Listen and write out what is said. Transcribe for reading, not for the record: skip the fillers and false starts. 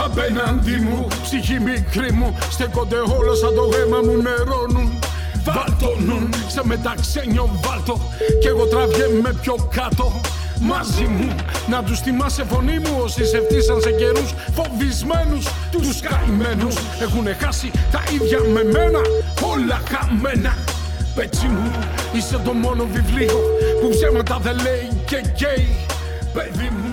απέναντι μου. Ψυχή μικρή μου, στέκονται όλα σαν το αίμα μου νερώνουν. Βάλτονουν σε μεταξένιο βάλτο κι εγώ τραβιέμαι πιο κάτω. Μαζί μου να τους θυμάσαι φωνή μου όσοι σε φτύσαν σε καιρούς φοβισμένους. Τους καημένους έχουνε χάσει τα ίδια με μένα, όλα χαμένα. Πέτσι μου, είσαι το μόνο βιβλίο που ψέματα δεν λέει και καίει. Παιδί μου,